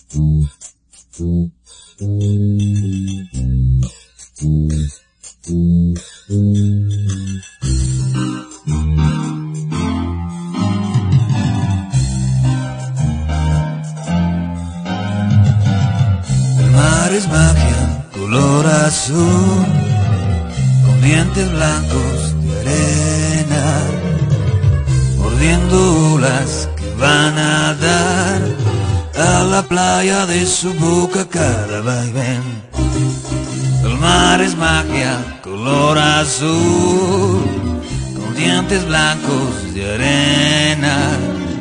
El mar es magia, color azul, con dientes blancos de arena, mordiendo olas que van a dar a la playa de su boca cada vaivén. El mar es magia, color azul, con dientes blancos de arena,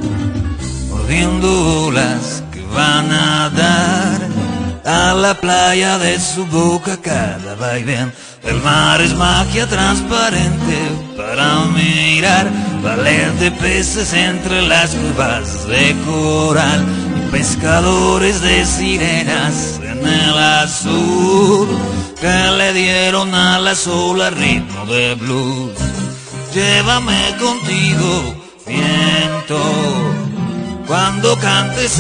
mordiendo olas que van a dar a la playa de su boca cada vaivén. El mar es magia transparente para mirar, baleas de peces entre las cuevas de coral y pescadores de sirenas en el azul que le dieron a la sola ritmo de blues. Llévame contigo, viento, cuando cantes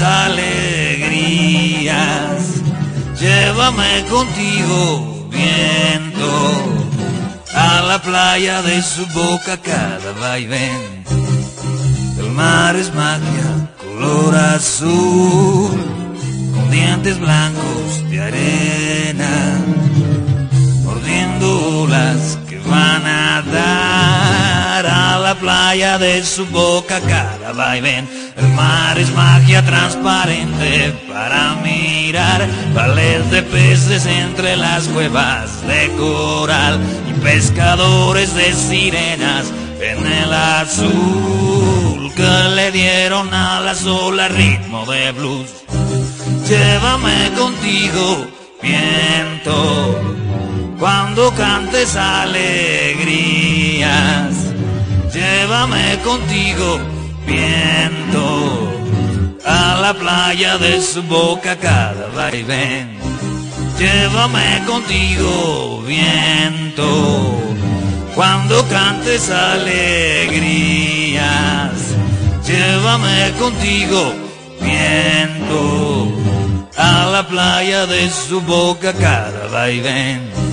alegrías. Llévame contigo, viento, a la playa de su boca cada vaivén. El mar es magia, color azul, con dientes blancos de arena, mordiendo olas que van a dar a la playa de su boca cada vaivén. El mar es magia transparente para mirar, baleas de peces entre las cuevas de coral y pescadores de sirenas en el azul que le dieron a la sola ritmo de blues. Llévame contigo, viento, cuando cantes alegrías. Llévame contigo, viento, a la playa de su boca cada vaivén. Llévame contigo, viento, cuando cantes alegrías. Llévame contigo, viento, a la playa de su boca cada vaivén.